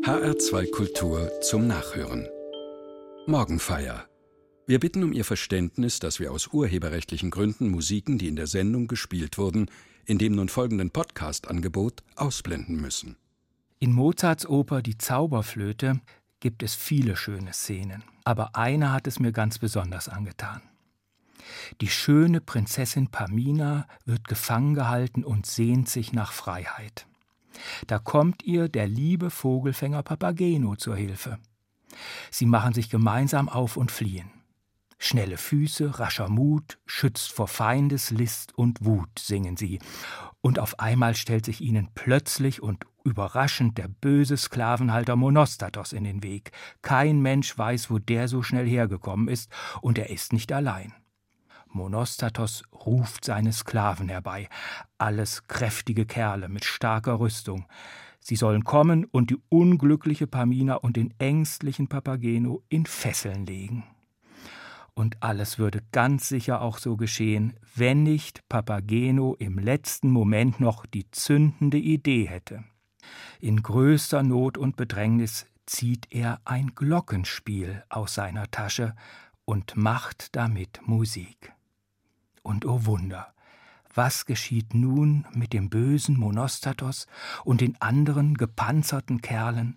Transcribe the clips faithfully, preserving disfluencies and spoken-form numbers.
H R zwei Kultur zum Nachhören. Morgenfeier. Wir bitten um Ihr Verständnis, dass wir aus urheberrechtlichen Gründen Musiken, die in der Sendung gespielt wurden, in dem nun folgenden Podcast-Angebot ausblenden müssen. In Mozarts Oper Die Zauberflöte gibt es viele schöne Szenen, aber eine hat es mir ganz besonders angetan. Die schöne Prinzessin Pamina wird gefangen gehalten und sehnt sich nach Freiheit. Da kommt ihr der liebe Vogelfänger Papageno zur Hilfe. Sie machen sich gemeinsam auf und fliehen. Schnelle Füße, rascher Mut, schützt vor Feindeslist und Wut, singen sie. Und auf einmal stellt sich ihnen plötzlich und überraschend der böse Sklavenhalter Monostatos in den Weg. Kein Mensch weiß, wo der so schnell hergekommen ist, und er ist nicht allein. Monostatos ruft seine Sklaven herbei, alles kräftige Kerle mit starker Rüstung. Sie sollen kommen und die unglückliche Pamina und den ängstlichen Papageno in Fesseln legen. Und alles würde ganz sicher auch so geschehen, wenn nicht Papageno im letzten Moment noch die zündende Idee hätte. In größter Not und Bedrängnis zieht er ein Glockenspiel aus seiner Tasche und macht damit Musik. Und oh Wunder, was geschieht nun mit dem bösen Monostatos und den anderen gepanzerten Kerlen?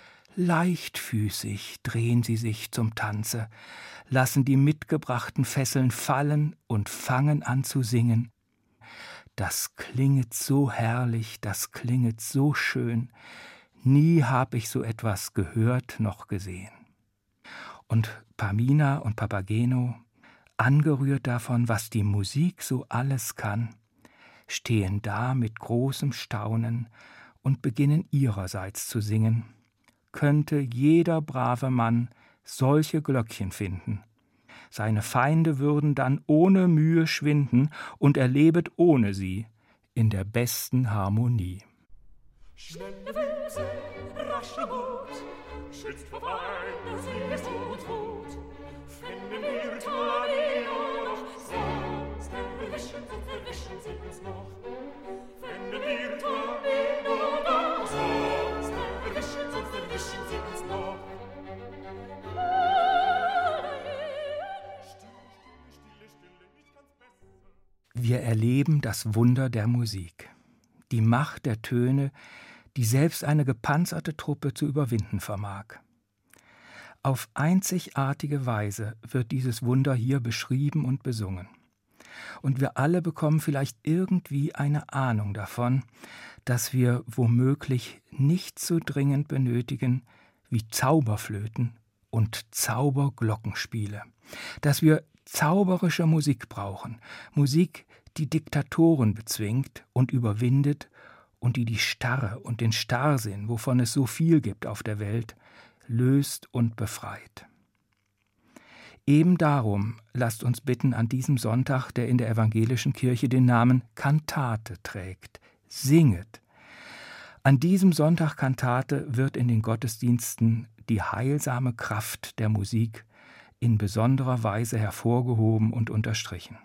Leichtfüßig drehen sie sich zum Tanze, lassen die mitgebrachten Fesseln fallen und fangen an zu singen. Das klinget so herrlich, das klinget so schön, nie hab ich so etwas gehört noch gesehen. Und Pamina und Papageno, angerührt davon, was die Musik so alles kann, stehen da mit großem Staunen und beginnen ihrerseits zu singen. Könnte jeder brave Mann solche Glöckchen finden. Seine Feinde würden dann ohne Mühe schwinden und er lebet ohne sie in der besten Harmonie. Schnelle Füße, rascher Mut, schützt vor Feinden, sie ist und Wut. Finden wir Tornado noch, sonst erwischen, sonst erwischen sie uns noch. Finden wir Tornado noch, sonst erwischen, sonst erwischen sie uns noch. Wir erleben das Wunder der Musik, die Macht der Töne, die selbst eine gepanzerte Truppe zu überwinden vermag. Auf einzigartige Weise wird dieses Wunder hier beschrieben und besungen. Und wir alle bekommen vielleicht irgendwie eine Ahnung davon, dass wir womöglich nicht so dringend benötigen wie Zauberflöten und Zauberglockenspiele, dass wir zauberische Musik brauchen, Musik, die Diktatoren bezwingt und überwindet und die die Starre und den Starrsinn, wovon es so viel gibt auf der Welt, löst und befreit. Eben darum lasst uns bitten an diesem Sonntag, der in der evangelischen Kirche den Namen Kantate trägt, singet. An diesem Sonntag Kantate wird in den Gottesdiensten die heilsame Kraft der Musik in besonderer Weise hervorgehoben und unterstrichen.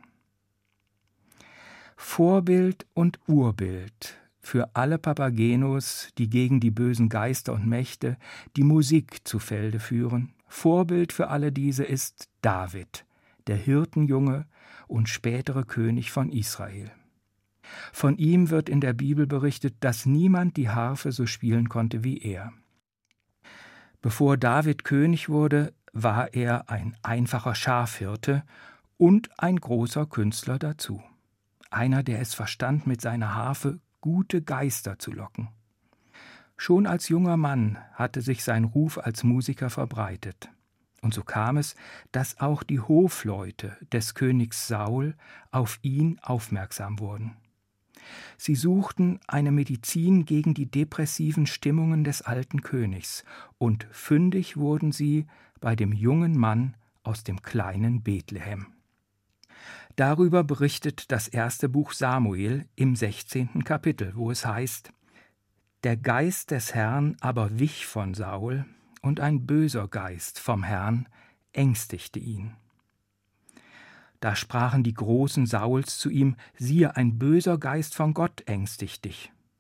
Vorbild und Urbild für alle Papagenos, die gegen die bösen Geister und Mächte die Musik zu Felde führen. Vorbild für alle diese ist David, der Hirtenjunge und spätere König von Israel. Von ihm wird in der Bibel berichtet, dass niemand die Harfe so spielen konnte wie er. Bevor David König wurde, war er ein einfacher Schafhirte und ein großer Künstler dazu. Einer, der es verstand, mit seiner Harfe gute Geister zu locken. Schon als junger Mann hatte sich sein Ruf als Musiker verbreitet. Und so kam es, dass auch die Hofleute des Königs Saul auf ihn aufmerksam wurden. Sie suchten eine Medizin gegen die depressiven Stimmungen des alten Königs, und fündig wurden sie bei dem jungen Mann aus dem kleinen Bethlehem. Darüber berichtet das erste Buch Samuel im sechzehnten Kapitel, wo es heißt: Der Geist des Herrn aber wich von Saul, und ein böser Geist vom Herrn ängstigte ihn. Da sprachen die Großen Sauls zu ihm: Siehe, ein böser Geist von Gott ängstigt dich.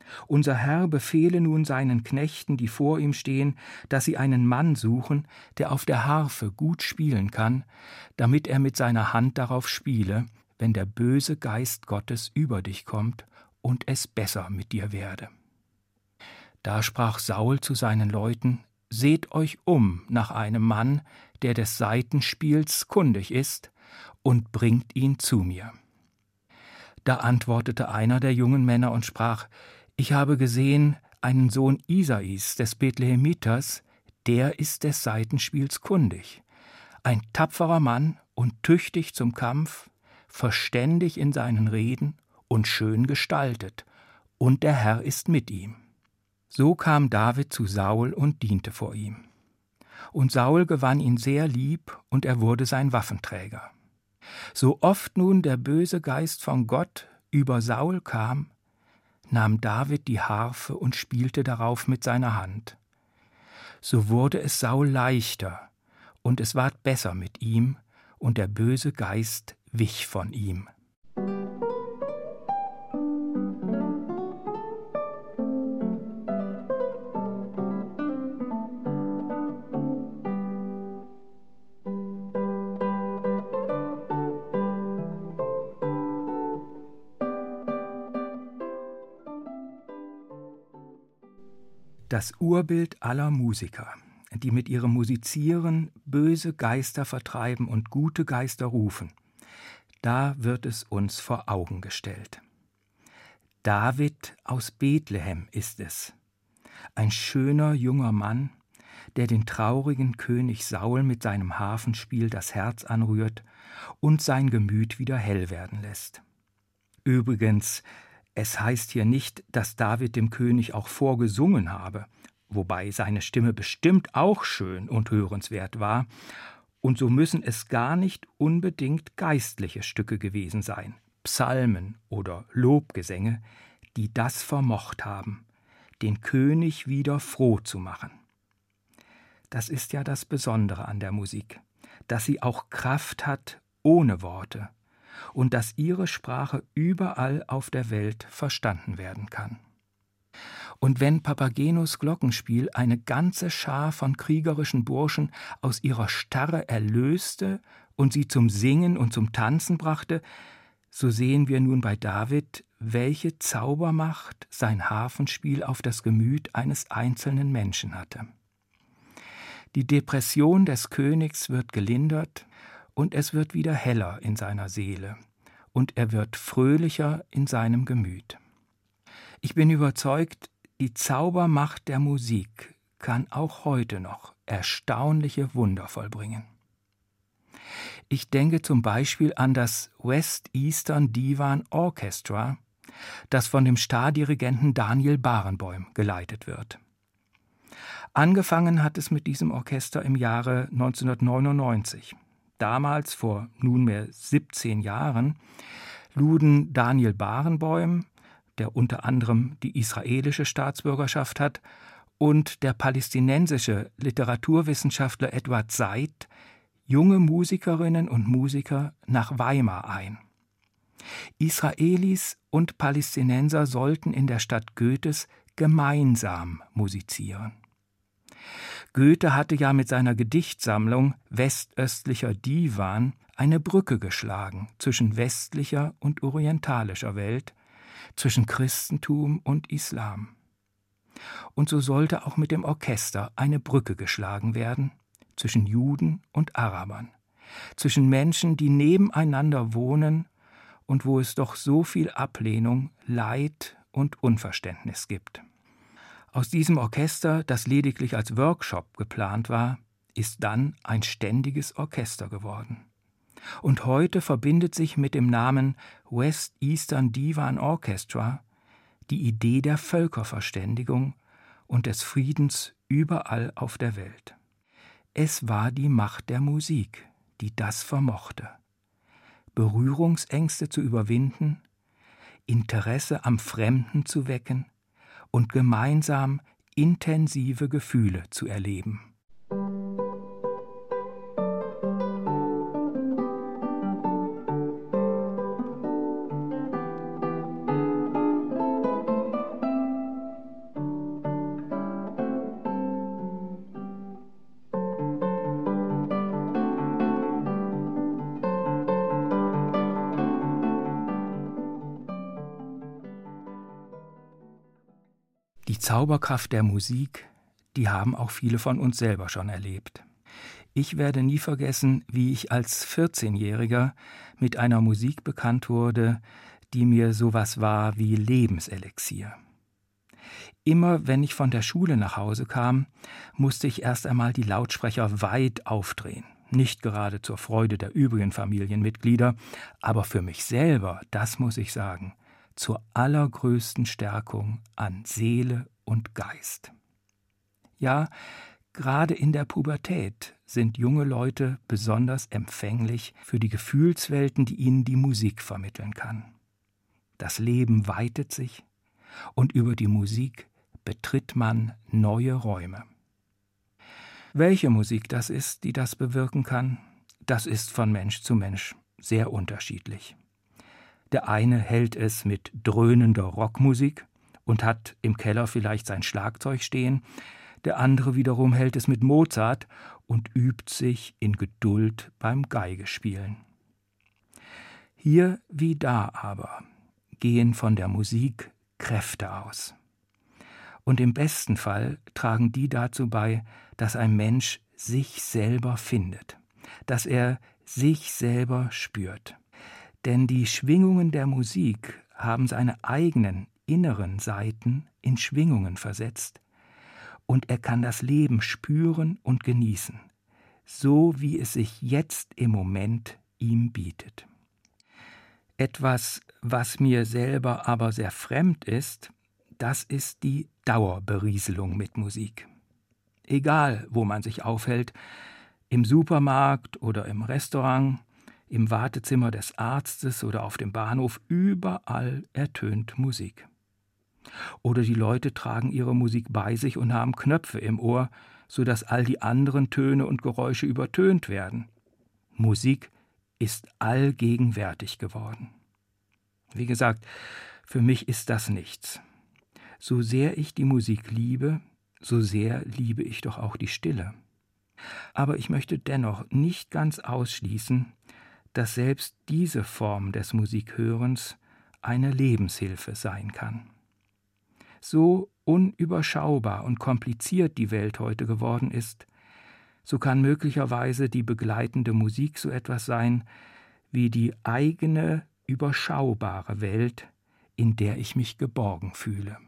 Unser Herr befehle nun seinen Knechten, die vor ihm stehen, dass sie einen Mann suchen, der auf der Harfe gut spielen kann, damit er mit seiner Hand darauf spiele, wenn der böse Geist Gottes über dich kommt und es besser mit dir werde. Da sprach Saul zu seinen Leuten: Seht euch um nach einem Mann, der des Saitenspiels kundig ist, und bringt ihn zu mir. Da antwortete einer der jungen Männer und sprach: Ich habe gesehen einen Sohn Isais des Bethlehemiters, der ist des Saitenspiels kundig, ein tapferer Mann und tüchtig zum Kampf, verständig in seinen Reden und schön gestaltet, und der Herr ist mit ihm. So kam David zu Saul und diente vor ihm. Und Saul gewann ihn sehr lieb, und er wurde sein Waffenträger. So oft nun der böse Geist von Gott über Saul kam, nahm David die Harfe und spielte darauf mit seiner Hand. So wurde es Saul leichter, und es ward besser mit ihm, und der böse Geist wich von ihm. Das Urbild aller Musiker, die mit ihrem Musizieren böse Geister vertreiben und gute Geister rufen, da wird es uns vor Augen gestellt. David aus Bethlehem ist es, ein schöner junger Mann, der den traurigen König Saul mit seinem Harfenspiel das Herz anrührt und sein Gemüt wieder hell werden lässt. Übrigens, es heißt hier nicht, dass David dem König auch vorgesungen habe, wobei seine Stimme bestimmt auch schön und hörenswert war, und so müssen es gar nicht unbedingt geistliche Stücke gewesen sein, Psalmen oder Lobgesänge, die das vermocht haben, den König wieder froh zu machen. Das ist ja das Besondere an der Musik, dass sie auch Kraft hat ohne Worte, und dass ihre Sprache überall auf der Welt verstanden werden kann. Und wenn Papagenos Glockenspiel eine ganze Schar von kriegerischen Burschen aus ihrer Starre erlöste und sie zum Singen und zum Tanzen brachte, so sehen wir nun bei David, welche Zaubermacht sein Harfenspiel auf das Gemüt eines einzelnen Menschen hatte. Die Depression des Königs wird gelindert, und es wird wieder heller in seiner Seele, und er wird fröhlicher in seinem Gemüt. Ich bin überzeugt, die Zaubermacht der Musik kann auch heute noch erstaunliche Wunder vollbringen. Ich denke zum Beispiel an das West Eastern Divan Orchestra, das von dem Stardirigenten Daniel Barenboim geleitet wird. Angefangen hat es mit diesem Orchester im Jahre neunzehnhundertneunundneunzig. Damals, vor nunmehr siebzehn Jahren, luden Daniel Barenboim, der unter anderem die israelische Staatsbürgerschaft hat, und der palästinensische Literaturwissenschaftler Edward Said junge Musikerinnen und Musiker nach Weimar ein. Israelis und Palästinenser sollten in der Stadt Goethes gemeinsam musizieren. Goethe hatte ja mit seiner Gedichtsammlung Westöstlicher Divan eine Brücke geschlagen zwischen westlicher und orientalischer Welt, zwischen Christentum und Islam. Und so sollte auch mit dem Orchester eine Brücke geschlagen werden zwischen Juden und Arabern, zwischen Menschen, die nebeneinander wohnen und wo es doch so viel Ablehnung, Leid und Unverständnis gibt. Aus diesem Orchester, das lediglich als Workshop geplant war, ist dann ein ständiges Orchester geworden. Und heute verbindet sich mit dem Namen West Eastern Divan Orchestra die Idee der Völkerverständigung und des Friedens überall auf der Welt. Es war die Macht der Musik, die das vermochte, Berührungsängste zu überwinden, Interesse am Fremden zu wecken und gemeinsam intensive Gefühle zu erleben. Die Zauberkraft der Musik, die haben auch viele von uns selber schon erlebt. Ich werde nie vergessen, wie ich als vierzehnjähriger mit einer Musik bekannt wurde, die mir sowas war wie Lebenselixier. Immer wenn ich von der Schule nach Hause kam, musste ich erst einmal die Lautsprecher weit aufdrehen. Nicht gerade zur Freude der übrigen Familienmitglieder, aber für mich selber, das muss ich sagen, zur allergrößten Stärkung an Seele und Geist. Ja, gerade in der Pubertät sind junge Leute besonders empfänglich für die Gefühlswelten, die ihnen die Musik vermitteln kann. Das Leben weitet sich und über die Musik betritt man neue Räume. Welche Musik das ist, die das bewirken kann, das ist von Mensch zu Mensch sehr unterschiedlich. Der eine hält es mit dröhnender Rockmusik und hat im Keller vielleicht sein Schlagzeug stehen, der andere wiederum hält es mit Mozart und übt sich in Geduld beim Geigespielen. Hier wie da aber gehen von der Musik Kräfte aus. Und im besten Fall tragen die dazu bei, dass ein Mensch sich selber findet, dass er sich selber spürt. Denn die Schwingungen der Musik haben seine eigenen inneren Seiten in Schwingungen versetzt, und er kann das Leben spüren und genießen, so wie es sich jetzt im Moment ihm bietet. Etwas, was mir selber aber sehr fremd ist, das ist die Dauerberieselung mit Musik. Egal, wo man sich aufhält, im Supermarkt oder im Restaurant, im Wartezimmer des Arztes oder auf dem Bahnhof, überall ertönt Musik. Oder die Leute tragen ihre Musik bei sich und haben Knöpfe im Ohr, sodass all die anderen Töne und Geräusche übertönt werden. Musik ist allgegenwärtig geworden. Wie gesagt, für mich ist das nichts. So sehr ich die Musik liebe, so sehr liebe ich doch auch die Stille. Aber ich möchte dennoch nicht ganz ausschließen, dass selbst diese Form des Musikhörens eine Lebenshilfe sein kann. So unüberschaubar und kompliziert die Welt heute geworden ist, so kann möglicherweise die begleitende Musik so etwas sein wie die eigene, überschaubare Welt, in der ich mich geborgen fühle.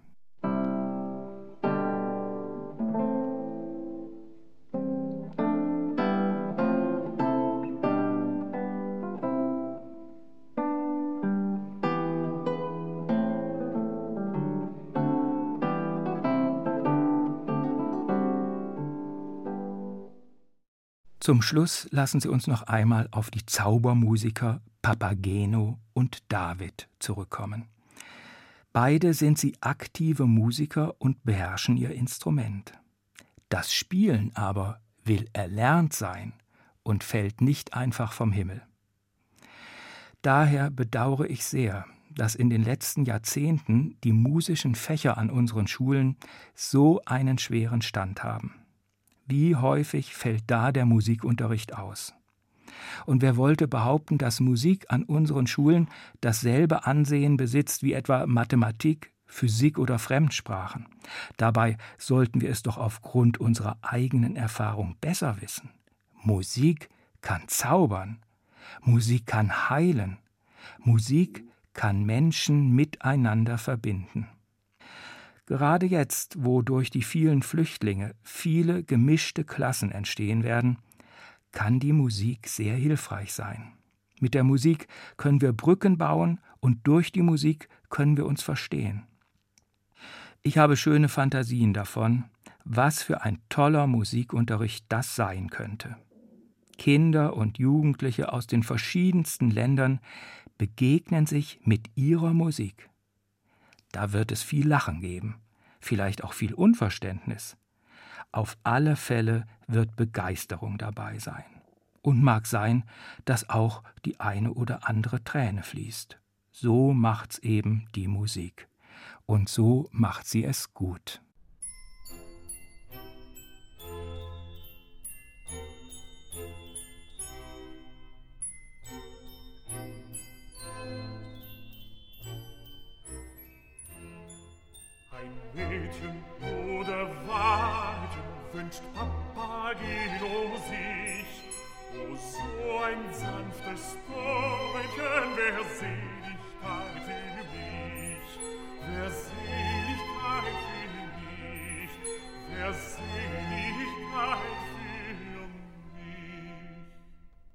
Zum Schluss lassen Sie uns noch einmal auf die Zaubermusiker Papageno und David zurückkommen. Beide sind sie aktive Musiker und beherrschen ihr Instrument. Das Spielen aber will erlernt sein und fällt nicht einfach vom Himmel. Daher bedauere ich sehr, dass in den letzten Jahrzehnten die musischen Fächer an unseren Schulen so einen schweren Stand haben. Wie häufig fällt da der Musikunterricht aus? Und wer wollte behaupten, dass Musik an unseren Schulen dasselbe Ansehen besitzt wie etwa Mathematik, Physik oder Fremdsprachen? Dabei sollten wir es doch aufgrund unserer eigenen Erfahrung besser wissen. Musik kann zaubern, Musik kann heilen, Musik kann Menschen miteinander verbinden. Gerade jetzt, wo durch die vielen Flüchtlinge viele gemischte Klassen entstehen werden, kann die Musik sehr hilfreich sein. Mit der Musik können wir Brücken bauen und durch die Musik können wir uns verstehen. Ich habe schöne Fantasien davon, was für ein toller Musikunterricht das sein könnte. Kinder und Jugendliche aus den verschiedensten Ländern begegnen sich mit ihrer Musik. Da wird es viel Lachen geben, vielleicht auch viel Unverständnis. Auf alle Fälle wird Begeisterung dabei sein. Und mag sein, dass auch die eine oder andere Träne fließt. So macht's eben die Musik. Und so macht sie es gut. Ein Mädchen oder Weiden wünscht Papa die